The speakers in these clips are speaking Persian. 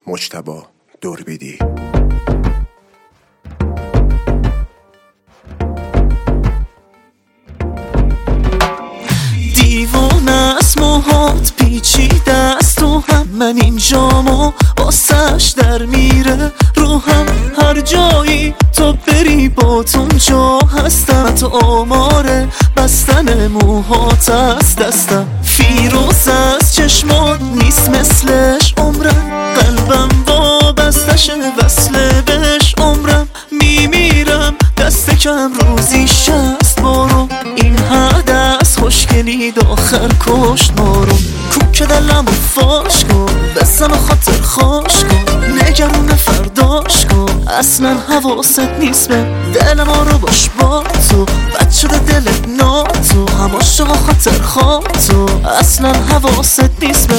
مجتبی دوربیدی. دیوانه است موهات پیچیده است تو هم، من اینجامو واسش در میره روحم. هر جایی تو بری با اونجا هستم، تو آماره بستن موهات از دستم. فیروز از چشمات نیست مثلش عمرم، قلبم وابستش وصله بهش عمرم. میمیرم دست کم روزی 60 بارو، این حد از خوشگلی داخل کشت مارو. کوک دلمو فاش کن، بزن و خاطر خوش کن، نگرون فرداش کن. اصلا حواست نیست به دل ما رو باش با تو، بد شده دلت ناتو، هم عاشق و خاطر خواه تو. اصلا حواست نیست به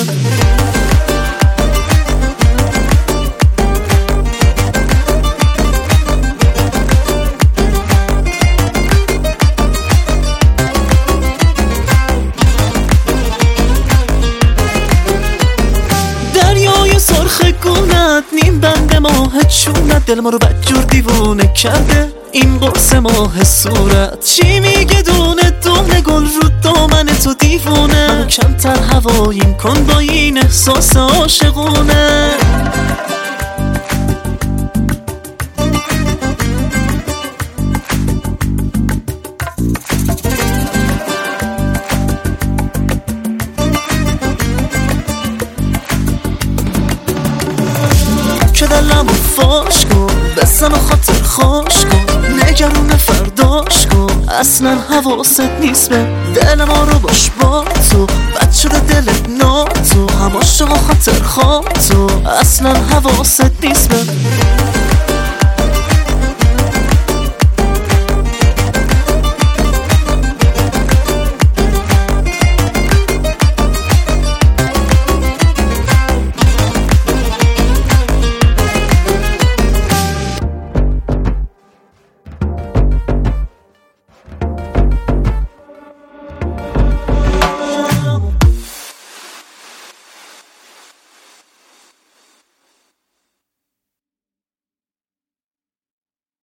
سرخ گونت، نیم بند ماه چونت، دل ما رو بدجور دیوونه کرده این قرص ماه صورت. چی میگه دونه دونه گل رو دامن تو دیوونه، منو کمتر هواییم کن با این احساس عاشقونه. که دلمو فاش کن، بزن و خاطر خوش کن، نگرون فرداش کن. اصلا حواست نیست به دل ما رو باش با تو، بد شده دلت ناتو، هم عاشق و خاطر خواه تو. اصلا حواست نیست به